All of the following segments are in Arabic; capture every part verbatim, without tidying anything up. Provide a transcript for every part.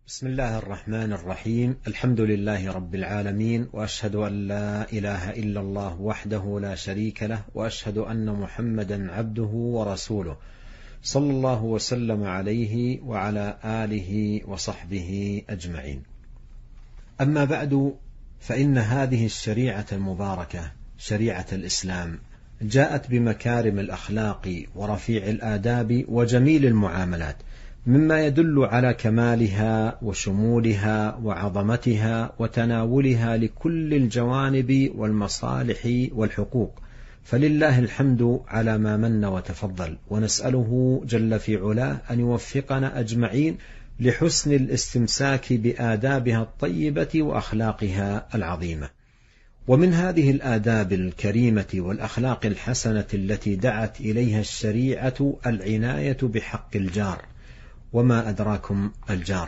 بسم الله الرحمن الرحيم. الحمد لله رب العالمين، وأشهد أن لا إله إلا الله وحده لا شريك له، وأشهد أن محمدا عبده ورسوله، صلى الله وسلم عليه وعلى آله وصحبه أجمعين. أما بعد، فإن هذه الشريعة المباركة شريعة الإسلام جاءت بمكارم الأخلاق ورفيع الآداب وجميل المعاملات، مما يدل على كمالها وشمولها وعظمتها وتناولها لكل الجوانب والمصالح والحقوق، فلله الحمد على ما من وتفضل، ونسأله جل في علاه أن يوفقنا أجمعين لحسن الاستمساك بآدابها الطيبة وأخلاقها العظيمة. ومن هذه الآداب الكريمة والأخلاق الحسنة التي دعت إليها الشريعة العناية بحق الجار. وما أدراكم الجار؟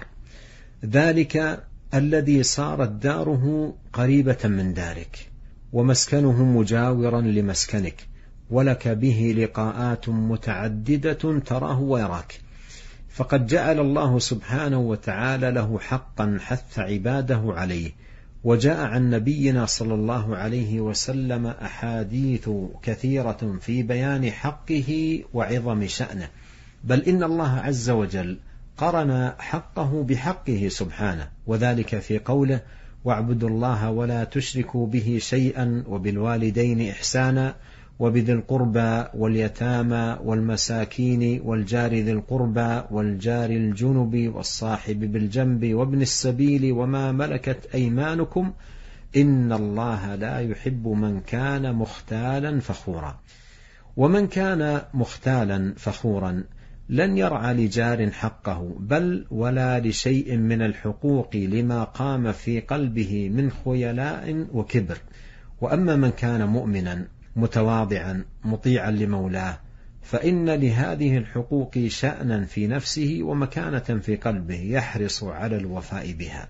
ذلك الذي صارت داره قريبة من دارك، ومسكنه مجاورا لمسكنك، ولك به لقاءات متعددة تراه ويراك، فقد جعل الله سبحانه وتعالى له حقا حث عباده عليه. وجاء عن نبينا صلى الله عليه وسلم أحاديث كثيرة في بيان حقه وعظم شأنه، بل إن الله عز وجل قرن حقه بحقه سبحانه، وذلك في قوله: واعبدوا الله ولا تشركوا به شيئا وبالوالدين إحسانا وبذي القربى واليتامى والمساكين والجار ذي القربى والجار الجنب والصاحب بالجنب وابن السبيل وما ملكت أيمانكم إن الله لا يحب من كان مختالا فخورا. ومن كان مختالا فخورا لن يرعى لجار حقه، بل ولا لشيء من الحقوق لما قام في قلبه من خيلاء وكبر. وأما من كان مؤمنا متواضعا مطيعا لمولاه، فإن لهذه الحقوق شأنا في نفسه ومكانة في قلبه يحرص على الوفاء بها.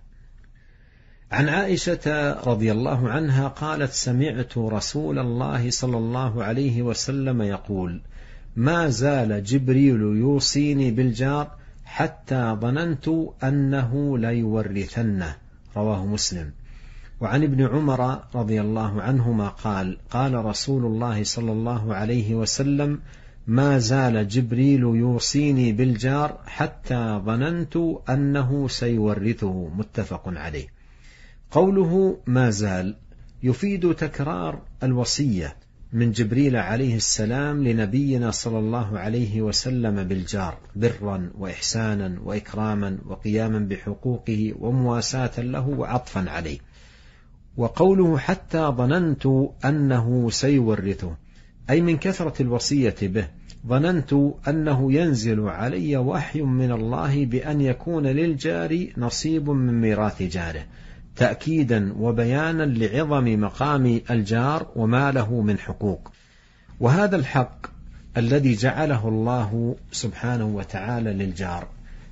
عن عائشة رضي الله عنها قالت: سمعت رسول الله صلى الله عليه وسلم يقول: ما زال جبريل يوصيني بالجار حتى ظننت أنه ليورثنه، رواه مسلم. وعن ابن عمر رضي الله عنهما قال: قال رسول الله صلى الله عليه وسلم: ما زال جبريل يوصيني بالجار حتى ظننت أنه سيورثه، متفق عليه. قوله ما زال يفيد تكرار الوصية من جبريل عليه السلام لنبينا صلى الله عليه وسلم بالجار برا وإحسانا وإكراما وقياما بحقوقه ومواساة له وعطفا عليه. وقوله حتى ظننت أنه سيورثه أي من كثرة الوصية به ظننت أنه ينزل علي وحي من الله بأن يكون للجار نصيب من ميراث جاره، تأكيدا وبيانا لعظم مقام الجار وما له من حقوق. وهذا الحق الذي جعله الله سبحانه وتعالى للجار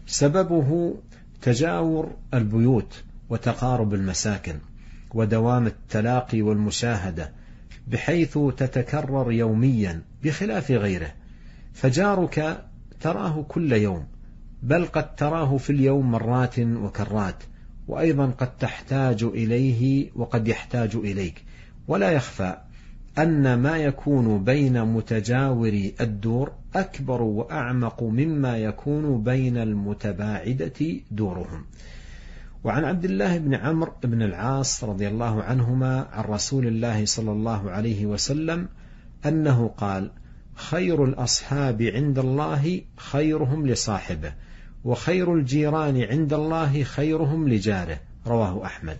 سببه تجاور البيوت وتقارب المساكن ودوام التلاقي والمشاهدة، بحيث تتكرر يوميا بخلاف غيره، فجارك تراه كل يوم، بل قد تراه في اليوم مرات وكرات، وأيضا قد تحتاج إليه وقد يحتاج إليك. ولا يخفى أن ما يكون بين متجاوري الدور أكبر وأعمق مما يكون بين المتباعدة دورهم. وعن عبد الله بن عمرو بن العاص رضي الله عنهما عن رسول الله صلى الله عليه وسلم أنه قال: خير الأصحاب عند الله خيرهم لصاحبه، وخير الجيران عند الله خيرهم لجاره، رواه أحمد.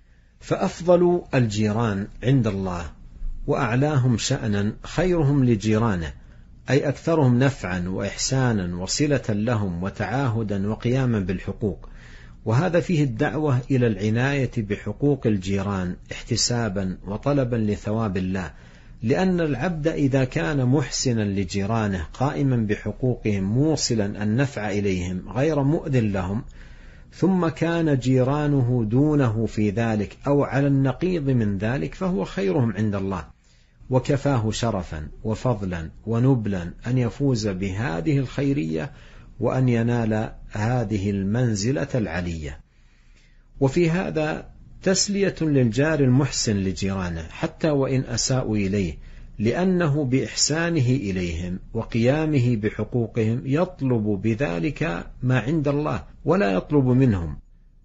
فأفضل الجيران عند الله وأعلاهم شأنا خيرهم لجيرانه، أي أكثرهم نفعا وإحسانا وصلة لهم وتعاهدا وقياما بالحقوق. وهذا فيه الدعوة إلى العناية بحقوق الجيران احتسابا وطلبا لثواب الله، لأن العبد إذا كان محسنا لجيرانه قائما بحقوقهم موصلا النفع إليهم غير مؤذن لهم، ثم كان جيرانه دونه في ذلك أو على النقيض من ذلك، فهو خيرهم عند الله، وكفاه شرفا وفضلا ونبلا أن يفوز بهذه الخيرية وأن ينال هذه المنزلة العلية. وفي هذا تسلية للجار المحسن لجيرانه حتى وإن أساءوا إليه، لأنه بإحسانه إليهم وقيامه بحقوقهم يطلب بذلك ما عند الله ولا يطلب منهم،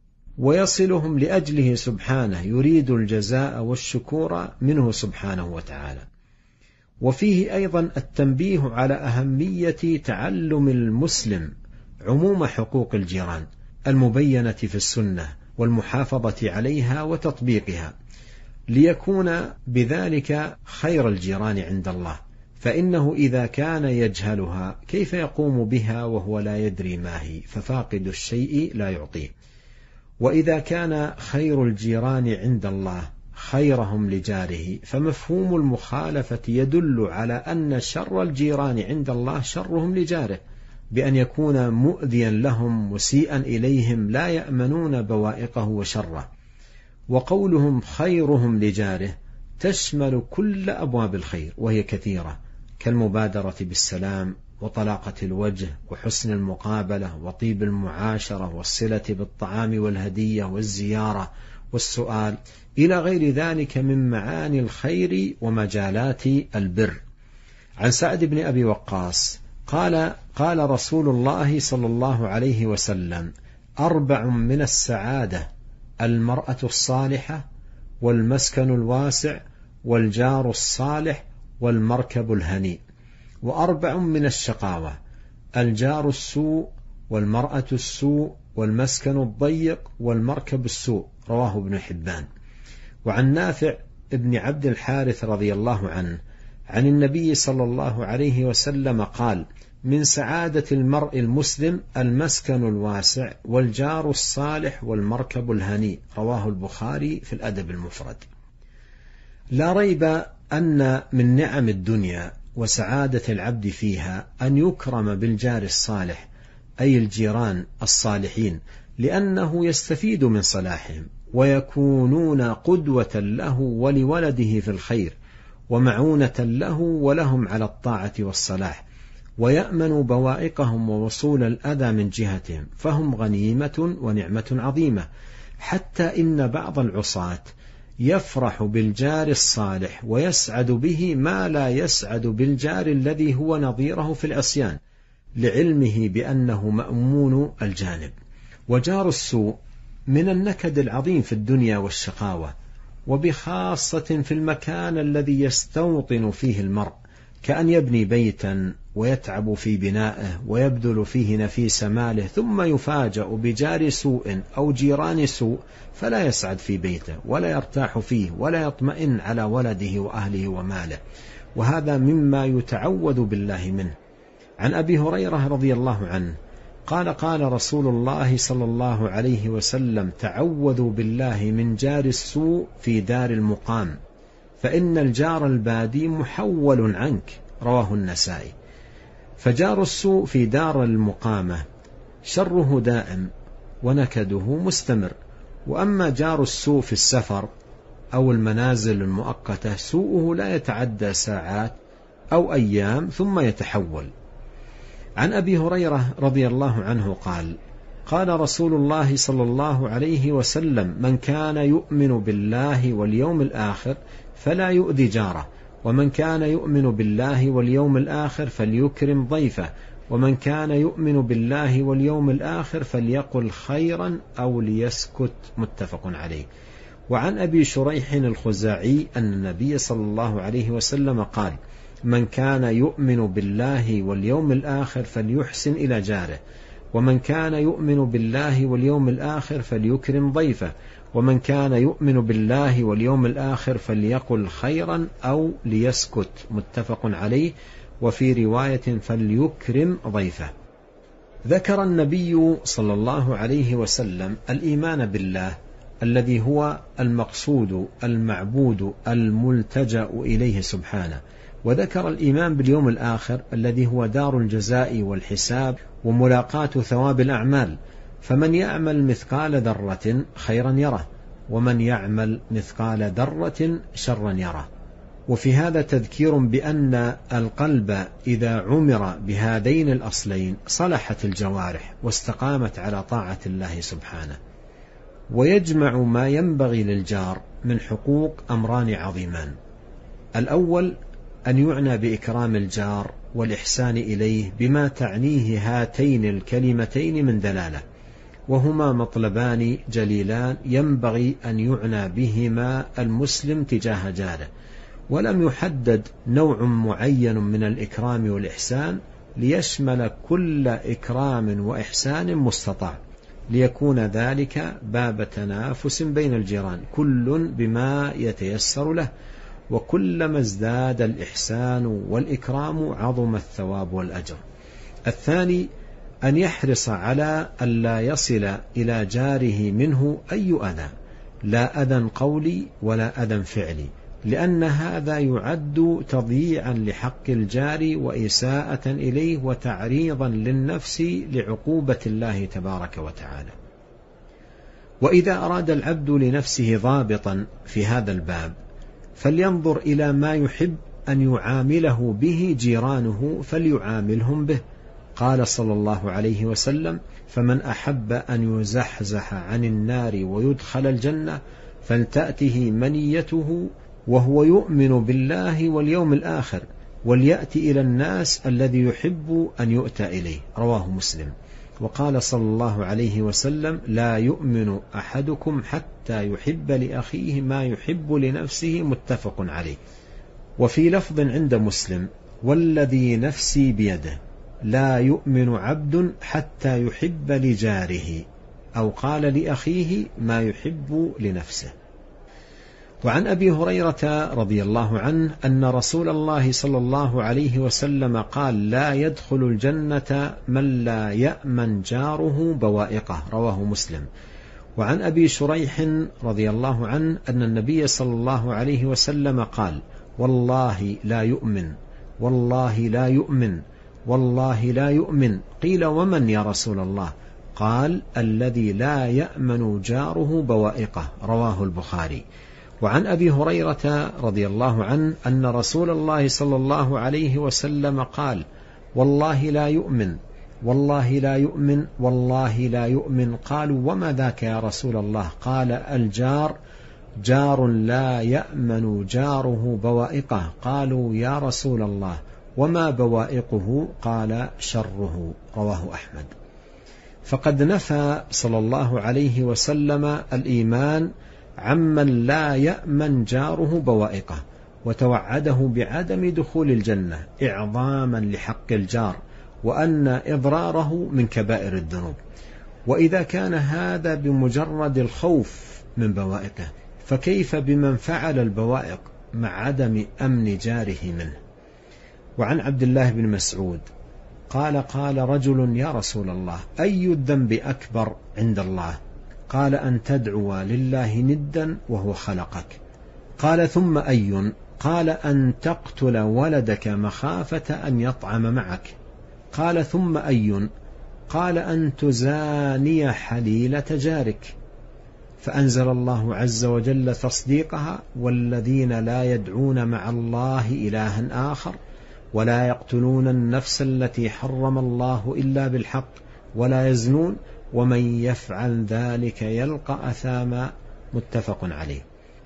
ويصلهم لأجله سبحانه، يريد الجزاء والشكور منه سبحانه وتعالى. وفيه أيضا التنبيه على أهمية تعلم المسلم عموم حقوق الجيران المبينة في السنة والمحافظة عليها وتطبيقها، ليكون بذلك خير الجيران عند الله، فإنه إذا كان يجهلها كيف يقوم بها وهو لا يدري ما هي، ففاقد الشيء لا يعطيه. وإذا كان خير الجيران عند الله خيرهم لجاره، فمفهوم المخالفة يدل على أن شر الجيران عند الله شرهم لجاره، بأن يكون مؤذيا لهم مسيئا إليهم لا يأمنون بوائقه وشره. وقولهم خيرهم لجاره تشمل كل أبواب الخير وهي كثيرة، كالمبادرة بالسلام وطلاقة الوجه وحسن المقابلة وطيب المعاشرة والصلة بالطعام والهدية والزيارة والسؤال إلى غير ذلك من معاني الخير ومجالات البر. عن سعد بن أبي وقاص قال قال رسول الله صلى الله عليه وسلم: أربع من السعادة: المرأة الصالحة، والمسكن الواسع، والجار الصالح، والمركب الهنيء. وأربع من الشقاوة: الجار السوء، والمرأة السوء، والمسكن الضيق، والمركب السوء. رواه ابن حبان. وعن نافع ابن عبد الحارث رضي الله عنه عن النبي صلى الله عليه وسلم قال: من سعادة المرء المسلم المسكن الواسع، والجار الصالح، والمركب الهنيء. رواه البخاري في الأدب المفرد. لا ريب أن من نعم الدنيا وسعادة العبد فيها أن يكرم بالجار الصالح، أي الجيران الصالحين، لأنه يستفيد من صلاحهم ويكونون قدوة له ولولده في الخير، ومعونة له ولهم على الطاعة والصلاح، ويأمن بوائقهم ووصول الأذى من جهتهم، فهم غنيمة ونعمة عظيمة. حتى إن بعض العصاة يفرح بالجار الصالح ويسعد به ما لا يسعد بالجار الذي هو نظيره في العصيان، لعلمه بأنه مأمون الجانب. وجار السوء من النكد العظيم في الدنيا والشقاوة، وبخاصة في المكان الذي يستوطن فيه المرء، كأن يبني بيتا ويتعب في بنائه ويبذل فيه نفيس ماله، ثم يفاجأ بجار سوء أو جيران سوء، فلا يسعد في بيته ولا يرتاح فيه ولا يطمئن على ولده وأهله وماله، وهذا مما يتعوذ بالله منه. عن أبي هريرة رضي الله عنه قال: قال رسول الله صلى الله عليه وسلم: تعوذوا بالله من جار السوء في دار المقام، فإن الجار البادي محول عنك. رواه النسائي. فجار السوء في دار المقامة شره دائم ونكده مستمر، وأما جار السوء في السفر أو المنازل المؤقتة سوءه لا يتعدى ساعات أو أيام ثم يتحول. عن أبي هريرة رضي الله عنه قال: قال رسول الله صلى الله عليه وسلم: من كان يؤمن بالله واليوم الآخر فلا يؤذي جاره، ومن كان يؤمن بالله واليوم الآخر فليكرم ضيفه، ومن كان يؤمن بالله واليوم الآخر فليقل خيرا أو ليسكت. متفق عليه. وعن أبي شريح الخزاعي أن النبي صلى الله عليه وسلم قال: من كان يؤمن بالله واليوم الآخر فليحسن إلى جاره، ومن كان يؤمن بالله واليوم الآخر فليكرم ضيفه، ومن كان يؤمن بالله واليوم الآخر فليقل خيرا أو ليسكت. متفق عليه. وفي رواية فليكرم ضيفه. ذكر النبي صلى الله عليه وسلم الإيمان بالله الذي هو المقصود المعبود الملتجأ إليه سبحانه، وذكر الإيمان باليوم الآخر الذي هو دار الجزاء والحساب وملاقاة ثواب الأعمال، فمن يعمل مثقال ذرة خيرا يره، ومن يعمل مثقال ذرة شرا يره. وفي هذا تذكير بأن القلب إذا عمر بهذين الأصلين صلحت الجوارح واستقامت على طاعة الله سبحانه. ويجمع ما ينبغي للجار من حقوق أمران عظيمان: الأول أن يعنى بإكرام الجار والإحسان إليه بما تعنيه هاتين الكلمتين من دلالة، وهما مطلبان جليلان ينبغي أن يعنى بهما المسلم تجاه جاره، ولم يحدد نوع معين من الإكرام والإحسان ليشمل كل إكرام وإحسان مستطاع، ليكون ذلك باب تنافس بين الجيران كل بما يتيسر له، وكلما ازداد الإحسان والإكرام عظم الثواب والأجر. الثاني أن يحرص على أن لا يصل إلى جاره منه أي أذى، لا أذى قولي ولا أذى فعلي، لأن هذا يعد تضييعا لحق الجار وإساءة إليه وتعريضا للنفس لعقوبة الله تبارك وتعالى. وإذا أراد العبد لنفسه ضابطا في هذا الباب فلينظر إلى ما يحب أن يعامله به جيرانه فليعاملهم به. قال صلى الله عليه وسلم: فمن أحب أن يزحزح عن النار ويدخل الجنة فلتأته منيته وهو يؤمن بالله واليوم الآخر وليأتي إلى الناس الذي يحب أن يؤتى إليه. رواه مسلم. وقال صلى الله عليه وسلم: لا يؤمن أحدكم حتى يحب لأخيه ما يحب لنفسه. متفق عليه. وفي لفظ عند مسلم: والذي نفسي بيده لا يؤمن عبد حتى يحب لجاره، أو قال لأخيه ما يحب لنفسه. وعن أبي هريرة رضي الله عنه أن رسول الله صلى الله عليه وسلم قال: لا يدخل الجنة من لا يأمن جاره بوائقه. رواه مسلم. وعن أبي شريح رضي الله عنه أن النبي صلى الله عليه وسلم قال: والله لا يؤمن، والله لا يؤمن، والله لا يؤمن. قيل: ومن يا رسول الله؟ قال: الذي لا يأمن جاره بوائقه. رواه البخاري. وعن أبي هريرة رضي الله عنه أن رسول الله صلى الله عليه وسلم قال: والله لا يؤمن، والله لا يؤمن، والله لا يؤمن. قالوا: وما ذاك يا رسول الله؟ قال: الجار جار لا يأمن جاره بوائقه. قالوا: يا رسول الله وما بوائقه؟ قال: شره. رواه أحمد. فقد نفى صلى الله عليه وسلم الإيمان عمن لا يأمن جاره بوائقه، وتوعده بعدم دخول الجنة إعظاما لحق الجار، وأن إضراره من كبائر الذنوب. وإذا كان هذا بمجرد الخوف من بوائقه، فكيف بمن فعل البوائق مع عدم أمن جاره منه؟ وعن عبد الله بن مسعود قال: قال رجل: يا رسول الله، أي الذنب أكبر عند الله؟ قال: أن تدعو لله ندا وهو خلقك. قال: ثم أي؟ قال: أن تقتل ولدك مخافة أن يطعم معك. قال: ثم أي؟ قال: أن تزاني حليلة جارك. فأنزل الله عز وجل تصديقها: والذين لا يدعون مع الله إلها آخر ولا يقتلون النفس التي حرم الله إلا بالحق ولا يزنون ومن يفعل ذلك يلقى أثاما. متفق عليه.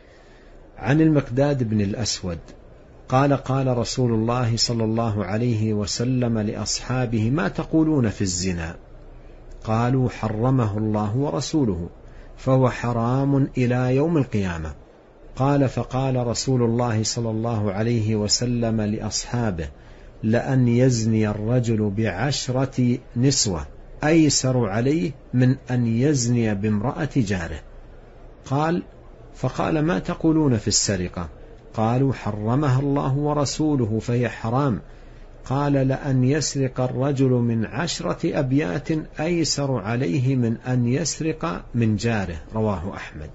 عن المقداد بن الأسود قال: قال رسول الله صلى الله عليه وسلم لأصحابه: ما تقولون في الزنا؟ قالوا: حرمه الله ورسوله فهو حرام إلى يوم القيامة. قال: فقال رسول الله صلى الله عليه وسلم لأصحابه: لأن يزني الرجل بعشرة نسوة أيسر عليه من أن يزني بامرأة جاره. قال: فقال: ما تقولون في السرقة؟ قالوا: حرمها الله ورسوله فهي حرام. قال: لأن يسرق الرجل من عشرة أبيات أيسر عليه من أن يسرق من جاره. رواه أحمد.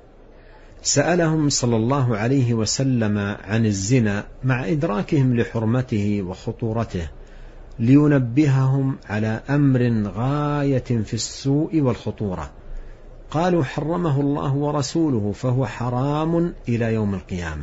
سألهم صلى الله عليه وسلم عن الزنا مع إدراكهم لحرمته وخطورته، لينبههم على أمر غاية في السوء والخطورة. قالوا: حرمه الله ورسوله فهو حرام إلى يوم القيامة.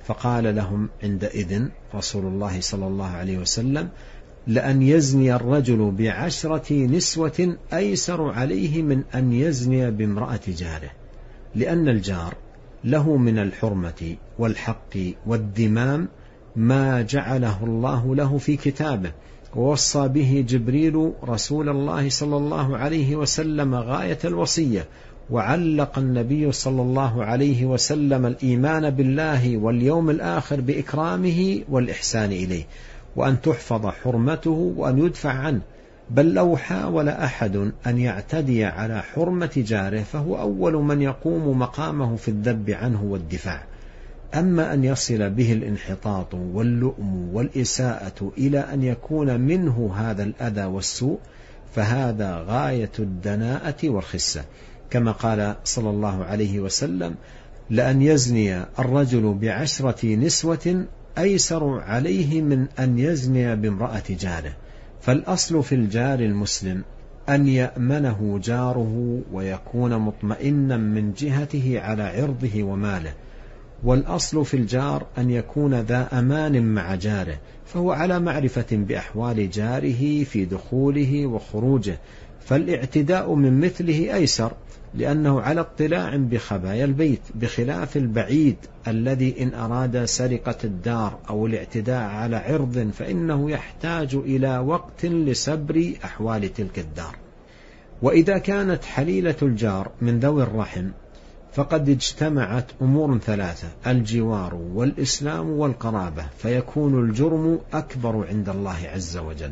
فقال لهم عندئذ رسول الله صلى الله عليه وسلم: لأن يزني الرجل بعشرة نسوة أيسر عليه من أن يزني بامرأة جاره، لأن الجار له من الحرمة والحق والدمام ما جعله الله له في كتابه، ووصى به جبريل رسول الله صلى الله عليه وسلم غاية الوصية، وعلق النبي صلى الله عليه وسلم الإيمان بالله واليوم الآخر بإكرامه والإحسان إليه، وأن تحفظ حرمته وأن يدفع عنه، بل لو حاول أحد أن يعتدي على حرمة جاره فهو أول من يقوم مقامه في الذب عنه والدفاع. أما أن يصل به الانحطاط واللؤم والإساءة إلى أن يكون منه هذا الأذى والسوء فهذا غاية الدناءة والخسة، كما قال صلى الله عليه وسلم: لأن يزني الرجل بعشرة نسوة أيسر عليه من أن يزني بامرأة جاره. فالأصل في الجار المسلم أن يأمنه جاره ويكون مطمئنا من جهته على عرضه وماله، والأصل في الجار أن يكون ذا أمان مع جاره، فهو على معرفة بأحوال جاره في دخوله وخروجه، فالاعتداء من مثله أيسر لأنه على اطلاع بخبايا البيت، بخلاف البعيد الذي إن أراد سرقة الدار أو الاعتداء على عرض فإنه يحتاج إلى وقت لسبر أحوال تلك الدار. وإذا كانت حليلة الجار من ذوي الرحم فقد اجتمعت أمور ثلاثة: الجوار والإسلام والقرابة، فيكون الجرم أكبر عند الله عز وجل.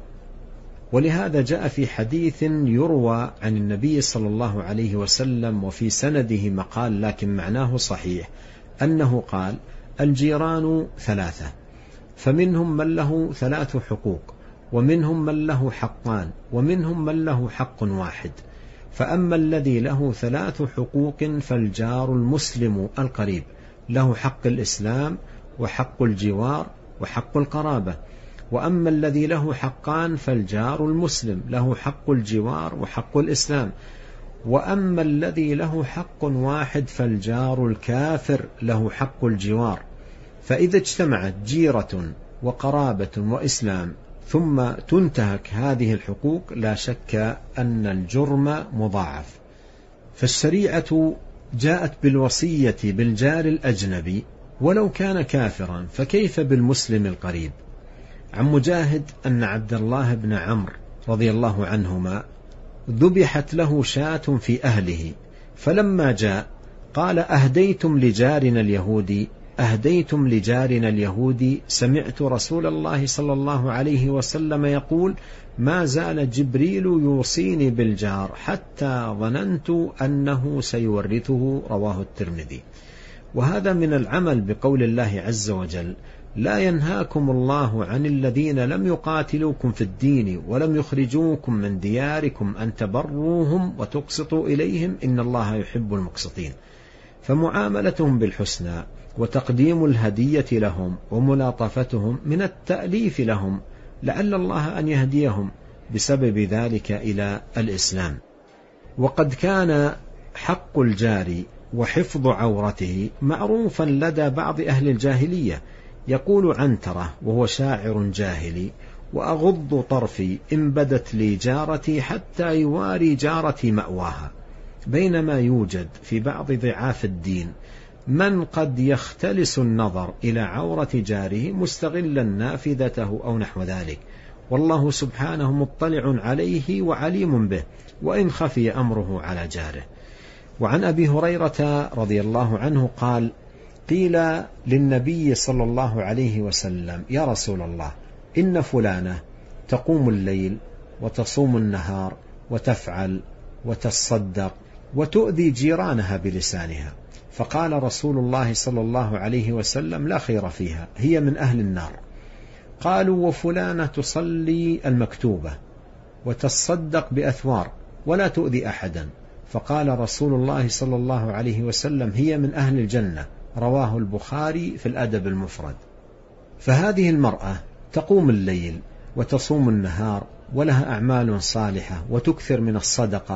ولهذا جاء في حديث يروى عن النبي صلى الله عليه وسلم وفي سنده مقال لكن معناه صحيح، أنه قال: الجيران ثلاثة، فمنهم من له ثلاث حقوق، ومنهم من له حقان، ومنهم من له حق واحد. فأما الذي له ثلاث حقوق فالجار المسلم القريب، له حق الإسلام وحق الجوار وحق القرابة. وأما الذي له حقان فالجار المسلم له حق الجوار وحق الإسلام. وأما الذي له حق واحد فالجار الكافر له حق الجوار. فإذا اجتمعت جيرة وقرابة وإسلام ثم تنتهك هذه الحقوق لا شك أن الجرم مضاعف. فالشريعة جاءت بالوصية بالجار الأجنبي ولو كان كافرا، فكيف بالمسلم القريب؟ عن مجاهد أن عبد الله بن عمرو رضي الله عنهما ذبحت له شاة في أهله، فلما جاء قال: أهديتم لجارنا اليهودي أهديتم لجارنا اليهودي سمعت رسول الله صلى الله عليه وسلم يقول: ما زال جبريل يوصيني بالجار حتى ظننت أنه سيورثه. رواه الترمذي. وهذا من العمل بقول الله عز وجل: لا ينهاكم الله عن الذين لم يقاتلوكم في الدين ولم يخرجوكم من دياركم أن تبروهم وتقسطوا إليهم إن الله يحب المقسطين. فمعاملتهم بالحسنى وتقديم الهدية لهم وملاطفتهم من التأليف لهم لعل الله أن يهديهم بسبب ذلك إلى الإسلام. وقد كان حق الجار وحفظ عورته معروفا لدى بعض أهل الجاهلية. يقول عنترة وهو شاعر جاهلي: وأغض طرفي إن بدت لي جارتي حتى يواري جارتي مأواها. بينما يوجد في بعض ضعاف الدين من قد يختلس النظر إلى عورة جاره مستغلا نافذته أو نحو ذلك، والله سبحانه مطلع عليه وعليم به وإن خفي أمره على جاره. وعن أبي هريرة رضي الله عنه قال: قيل للنبي صلى الله عليه وسلم: يا رسول الله، إن فلانة تقوم الليل وتصوم النهار وتفعل وتصدق وتؤذي جيرانها بلسانها. فقال رسول الله صلى الله عليه وسلم: لا خير فيها، هي من أهل النار. قالوا: وفلانة تصلي المكتوبة وتصدق بأثوار ولا تؤذي أحدا. فقال رسول الله صلى الله عليه وسلم: هي من أهل الجنة. رواه البخاري في الأدب المفرد. فهذه المرأة تقوم الليل وتصوم النهار ولها أعمال صالحة وتكثر من الصدقة،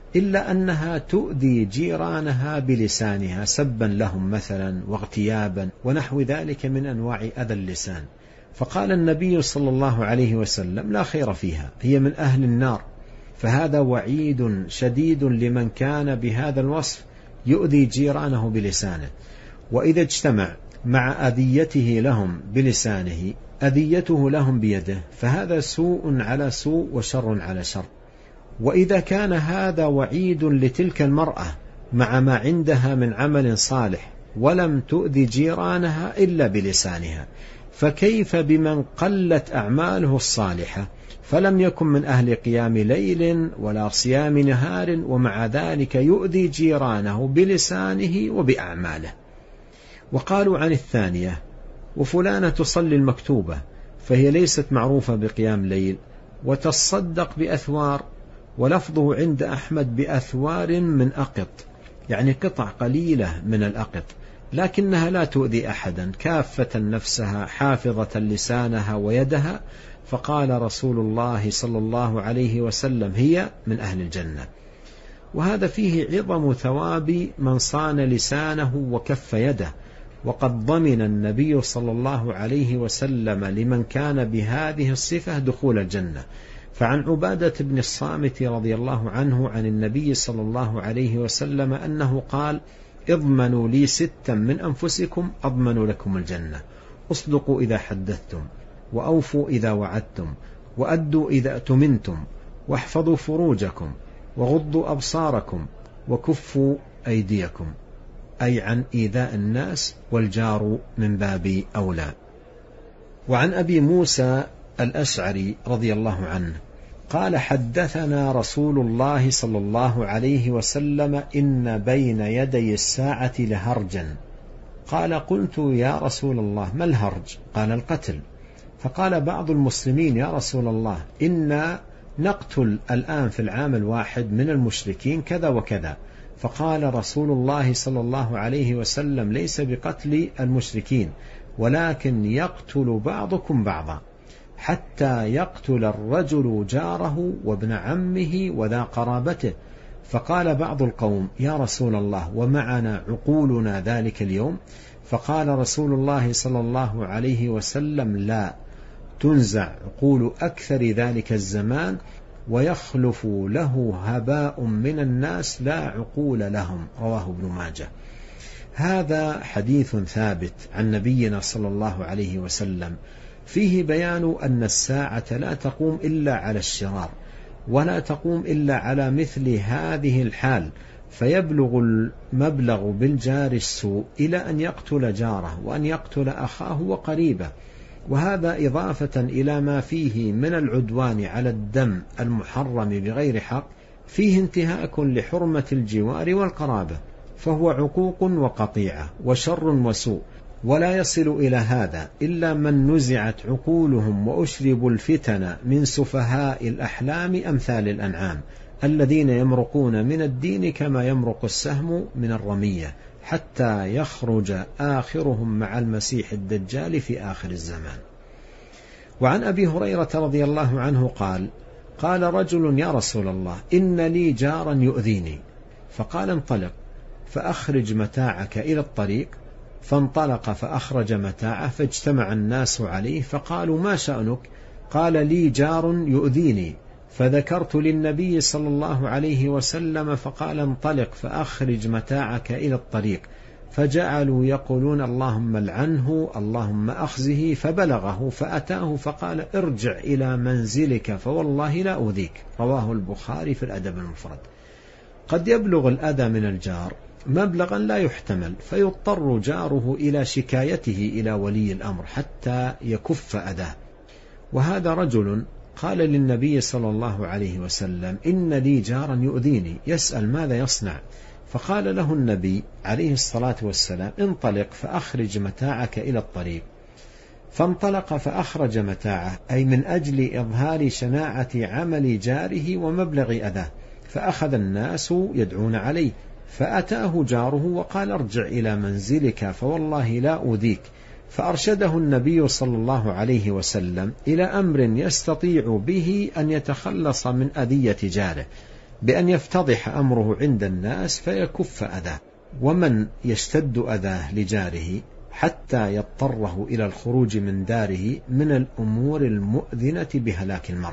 إلا أنها تؤذي جيرانها بلسانها، سبا لهم مثلا واغتيابا ونحو ذلك من أنواع أذى اللسان. فقال النبي صلى الله عليه وسلم: لا خير فيها، هي من أهل النار. فهذا وعيد شديد لمن كان بهذا الوصف يؤذي جيرانه بلسانه. وإذا اجتمع مع أذيته لهم بلسانه أذيته لهم بيده، فهذا سوء على سوء وشر على شر. وإذا كان هذا وعيد لتلك المرأة مع ما عندها من عمل صالح ولم تؤذي جيرانها إلا بلسانها، فكيف بمن قلت أعماله الصالحة فلم يكن من أهل قيام ليل ولا صيام نهار، ومع ذلك يؤذي جيرانه بلسانه وبأعماله. وقالوا عن الثانية: وفلانة تصلي المكتوبة فهي ليست معروفة بقيام ليل وتصدق بأثوار، ولفظه عند أحمد بأثوار من أقط، يعني قطع قليلة من الأقط، لكنها لا تؤذي أحدا، كافة نفسها حافظة لسانها ويدها. فقال رسول الله صلى الله عليه وسلم: هي من أهل الجنة. وهذا فيه عظم ثواب من صان لسانه وكف يده. وقد ضمن النبي صلى الله عليه وسلم لمن كان بهذه الصفة دخول الجنة. فعن عبادة بن الصامت رضي الله عنه عن النبي صلى الله عليه وسلم أنه قال: اضمنوا لي ستا من أنفسكم أضمن لكم الجنة: اصدقوا إذا حدثتم، وأوفوا إذا وعدتم، وأدوا إذا أتمنتم، واحفظوا فروجكم، وغضوا أبصاركم، وكفوا أيديكم، أي عن إيذاء الناس، والجار من باب أولى. وعن أبي موسى الأشعري رضي الله عنه قال: حدثنا رسول الله صلى الله عليه وسلم: إن بين يدي الساعة لهرجا. قال: قلت يا رسول الله ما الهرج؟ قال: القتل. فقال بعض المسلمين: يا رسول الله، إنا نقتل الآن في العام الواحد من المشركين كذا وكذا. فقال رسول الله صلى الله عليه وسلم: ليس بقتل المشركين، ولكن يقتل بعضكم بعضا، حتى يقتل الرجل جاره وابن عمه وذا قرابته. فقال بعض القوم: يا رسول الله، ومعنا عقولنا ذلك اليوم؟ فقال رسول الله صلى الله عليه وسلم: لا، تنزع عقول أكثر ذلك الزمان، ويخلف له هباء من الناس لا عقول لهم. رواه ابن ماجه. هذا حديث ثابت عن نبينا صلى الله عليه وسلم، فيه بيان أن الساعة لا تقوم إلا على الشرار، ولا تقوم إلا على مثل هذه الحال، فيبلغ المبلغ بالجار السوء إلى أن يقتل جاره وأن يقتل أخاه وقريبه. وهذا إضافة إلى ما فيه من العدوان على الدم المحرم بغير حق، فيه انتهاك لحرمة الجوار والقرابة، فهو عقوق وقطيعة وشر وسوء. ولا يصل إلى هذا إلا من نزعت عقولهم وأشربوا الفتن من سفهاء الأحلام أمثال الأنعام، الذين يمرقون من الدين كما يمرق السهم من الرمية، حتى يخرج آخرهم مع المسيح الدجال في آخر الزمان. وعن أبي هريرة رضي الله عنه قال: قال رجل: يا رسول الله، إن لي جارا يؤذيني. فقال: انطلق فأخرج متاعك إلى الطريق. فانطلق فأخرج متاعه، فاجتمع الناس عليه فقالوا: ما شأنك؟ قال: لي جار يؤذيني. فذكرت للنبي صلى الله عليه وسلم، فقال: انطلق فأخرج متاعك إلى الطريق. فجعلوا يقولون: اللهم لعنه، اللهم أخزه. فبلغه فأتاه فقال: ارجع إلى منزلك فوالله لا أؤذيك. رواه البخاري في الأدب المفرد. قد يبلغ الأذى من الجار مبلغا لا يحتمل، فيضطر جاره إلى شكايته إلى ولي الأمر حتى يكف أذاه. وهذا رجل قال للنبي صلى الله عليه وسلم: إن لي جارا يؤذيني، يسأل ماذا يصنع؟ فقال له النبي عليه الصلاة والسلام: انطلق فأخرج متاعك إلى الطريق. فانطلق فأخرج متاعه، أي من أجل إظهار شناعة عمل جاره ومبلغ أذاه. فأخذ الناس يدعون عليه، فأتاه جاره وقال: ارجع إلى منزلك فوالله لا أؤذيك. فأرشده النبي صلى الله عليه وسلم إلى أمر يستطيع به أن يتخلص من أذية جاره. بأن يفتضح أمره عند الناس فيكف أذاه. ومن يشتد أذاه لجاره حتى يضطره إلى الخروج من داره من الأمور المؤذنة بهلاك المرء.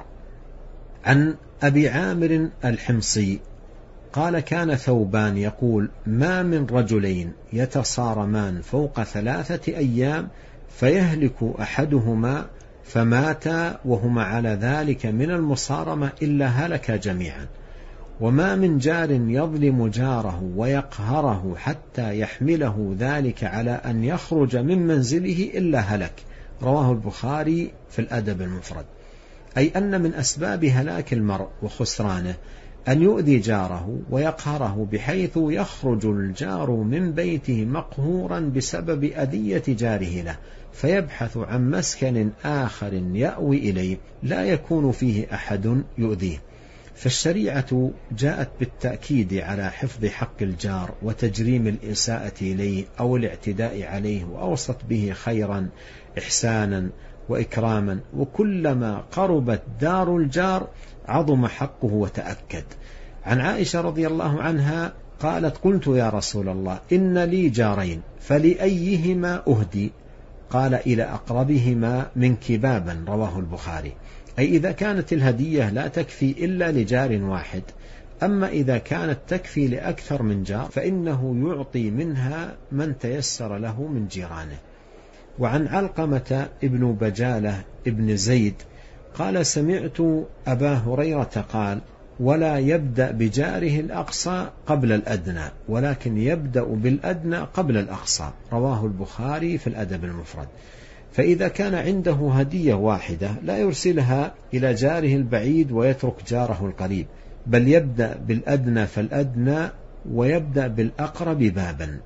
عن أبي عامر الحمصي قال: كان ثوبان يقول: ما من رجلين يتصارمان فوق ثلاثة أيام فيهلك أحدهما فمات وهما على ذلك من المصارمة إلا هلك جميعا، وما من جار يظلم جاره ويقهره حتى يحمله ذلك على أن يخرج من منزله إلا هلك. رواه البخاري في الأدب المفرد. أي أن من أسباب هلاك المرء وخسرانه أن يؤذي جاره ويقهره بحيث يخرج الجار من بيته مقهورا بسبب أذية جاره له، فيبحث عن مسكن آخر يأوي إليه لا يكون فيه أحد يؤذيه. فالشريعة جاءت بالتأكيد على حفظ حق الجار وتجريم الإساءة إليه أو الاعتداء عليه، وأوصت به خيرا إحسانا وإكراما، وكلما قربت دار الجار عظم حقه وتأكد. عن عائشة رضي الله عنها قالت: قلت يا رسول الله إن لي جارين فلأيهما أهدي؟ قال: إلى أقربهما منك بابا. رواه البخاري. أي إذا كانت الهدية لا تكفي إلا لجار واحد، أما إذا كانت تكفي لأكثر من جار فإنه يعطي منها من تيسر له من جيرانه. وعن علقمة ابن بجالة ابن زيد قال: سمعت أبا هريرة قال: ولا يبدأ بجاره الأقصى قبل الأدنى، ولكن يبدأ بالأدنى قبل الأقصى. رواه البخاري في الأدب المفرد. فإذا كان عنده هدية واحدة لا يرسلها إلى جاره البعيد ويترك جاره القريب، بل يبدأ بالأدنى فالأدنى ويبدأ بالأقرب بابا.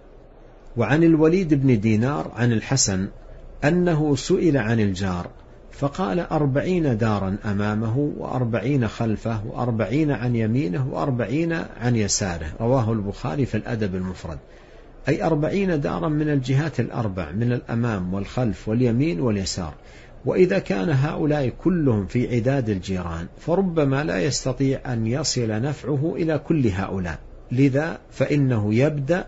وعن الوليد بن دينار عن الحسن أنه سئل عن الجار فقال: أربعين دارا أمامه وأربعين خلفه وأربعين عن يمينه وأربعين عن يساره. رواه البخاري في الأدب المفرد. أي أربعين دارا من الجهات الأربع، من الأمام والخلف واليمين واليسار. وإذا كان هؤلاء كلهم في عداد الجيران فربما لا يستطيع أن يصل نفعه إلى كل هؤلاء، لذا فإنه يبدأ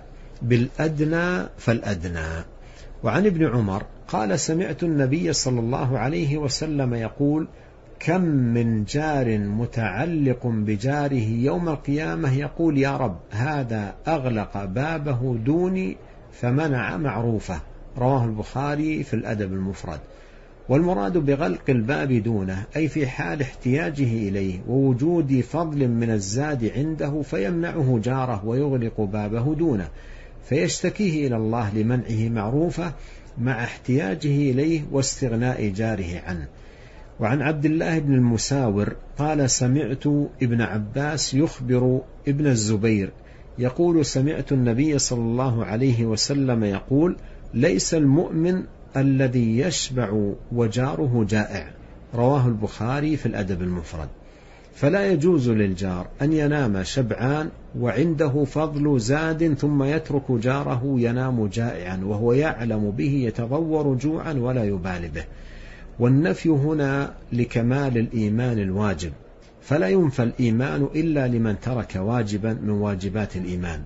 بالأدنى فالأدنى. وعن ابن عمر قال: سمعت النبي صلى الله عليه وسلم يقول: كم من جار متعلق بجاره يوم القيامة يقول: يا رب هذا أغلق بابه دوني فمنع معروفه. رواه البخاري في الأدب المفرد. والمراد بغلق الباب دونه أي في حال احتياجه إليه ووجود فضل من الزاد عنده فيمنعه جاره ويغلق بابه دونه، فيشتكيه إلى الله لمنعه معروفه مع احتياجه إليه واستغناء جاره عنه. وعن عبد الله بن المساور قال: سمعت ابن عباس يخبر ابن الزبير يقول: سمعت النبي صلى الله عليه وسلم يقول: ليس المؤمن الذي يشبع وجاره جائع. رواه البخاري في الأدب المفرد. فلا يجوز للجار أن ينام شبعان وعنده فضل زاد ثم يترك جاره ينام جائعا وهو يعلم به يتضور جوعا ولا يبالي به. والنفي هنا لكمال الإيمان الواجب، فلا ينفى الإيمان إلا لمن ترك واجبا من واجبات الإيمان.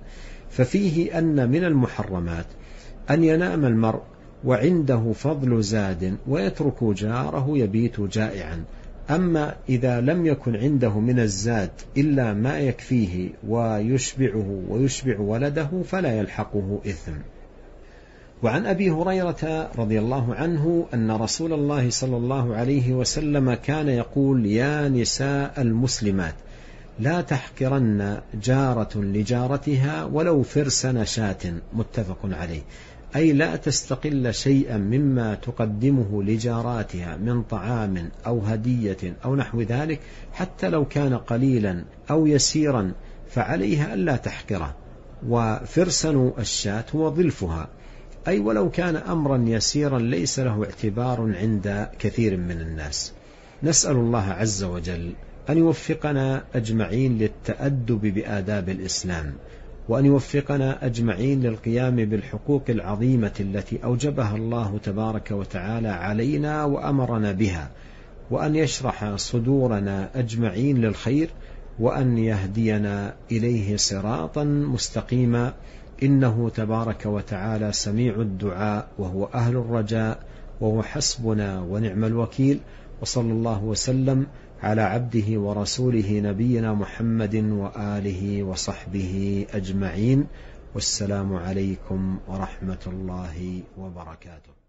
ففيه أن من المحرمات أن ينام المرء وعنده فضل زاد ويترك جاره يبيت جائعا. أما إذا لم يكن عنده من الزاد إلا ما يكفيه ويشبعه ويشبع ولده فلا يلحقه إثم. وعن أبي هريرة رضي الله عنه أن رسول الله صلى الله عليه وسلم كان يقول: يا نساء المسلمات لا تحقرن جارة لجارتها ولو فرس نشاة. متفق عليه. أي لا تستقل شيئا مما تقدمه لجاراتها من طعام أو هدية أو نحو ذلك حتى لو كان قليلا أو يسيرا فعليها ألا تحقره. وفرسن الشاة هو ضلفها، أي ولو كان أمرا يسيرا ليس له اعتبار عند كثير من الناس. نسأل الله عز وجل أن يوفقنا أجمعين للتأدب بآداب الإسلام، وأن يوفقنا أجمعين للقيام بالحقوق العظيمة التي أوجبها الله تبارك وتعالى علينا وأمرنا بها، وأن يشرح صدورنا أجمعين للخير، وأن يهدينا إليه صراطا مستقيما، إنه تبارك وتعالى سميع الدعاء وهو أهل الرجاء وهو حسبنا ونعم الوكيل. وصلى الله وسلم على عبده ورسوله نبينا محمد وآله وصحبه أجمعين، والسلام عليكم ورحمة الله وبركاته.